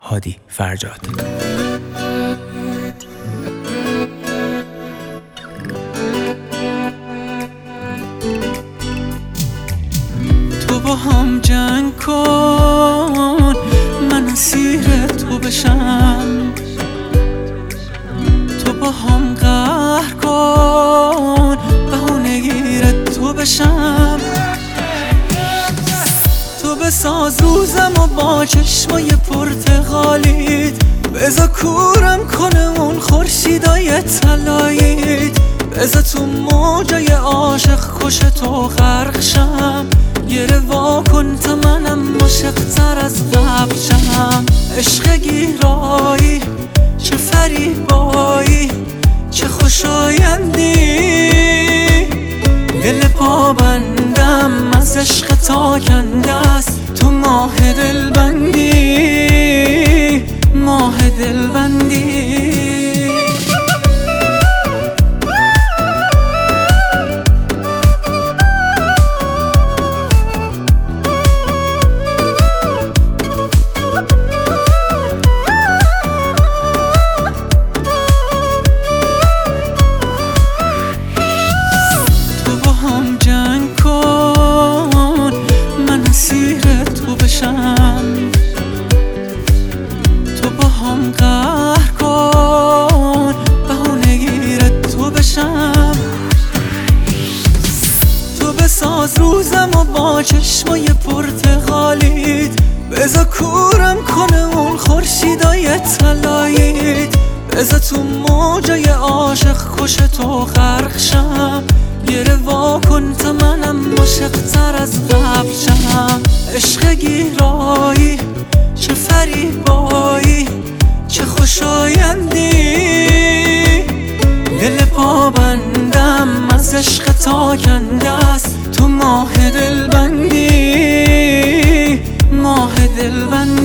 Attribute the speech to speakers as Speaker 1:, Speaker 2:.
Speaker 1: هادی فرجاد.
Speaker 2: تو با هم جنگ کن من اسیر تو بشم، تو با هم قهر کن بهونه گیر تو بشم، تو بساز روزم و با چشمای پرتقالیت بذار کورم کنه اون خورشیدای طلاییت، بذار تو موجای عاشق کش تو غرق شم، گره وا کن تا منم عاشق‌تر از قبل شم. عشق گیرایی چه فریبایی چه خوشایندی، دل پابندم از عشق تا کنده است، تو ماه دلبندی ماه دلبندی. تو با هم قهر کن بهونه گیرت تو بشم، تو بساز روزم و با چشمای پرتقالیت بذار کورم کنه اون خورشیدای طلاییت، بذار تو موجای عاشق کش تو غرق شم، گره وا کن تا منم عاشق‌تر از قبل شم. عشق گیرایی چه فریبایی چه خوشایندی، دل پابندم از عشق تا کنده است، تو ماه دلبندی ماه دلبندی.